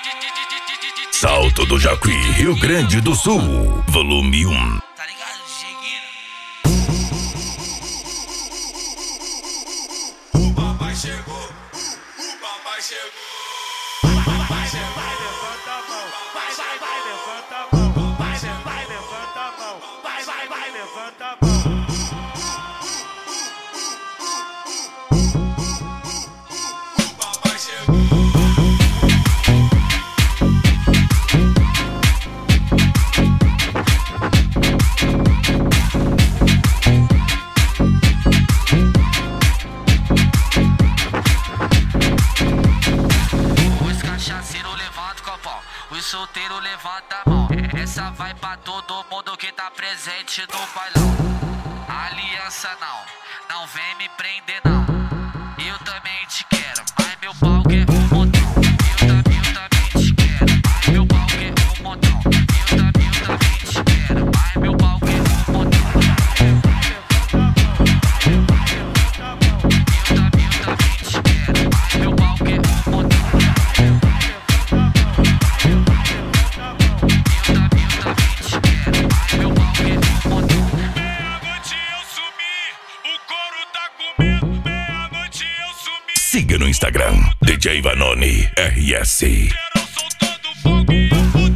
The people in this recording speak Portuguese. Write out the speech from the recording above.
Salto do Jacuí, Rio Grande do Sul, volume 1. Tá ligado, Cheguinho? O papai chegou, o papai chegou. Vai, levanta a mão. Vai, levanta a mão. Vai, levanta a mão. Vai, levanta a mão. O papai chegou. Os cachaceiros levanta o copão, os solteiros levanta a mão. Essa vai pra todo mundo que tá presente no bailão. Aliança não vem me prender não. Eu também te quero, mas meu pau quer um montão. Eu também te quero, mas meu pau quer um montão. Eu também te quero, mas meu pau quer um montão. Eu também te quero, mas meu pau quer um montão. Siga no Instagram, DJ Vanoni RS. Eu sou todo fogo e eu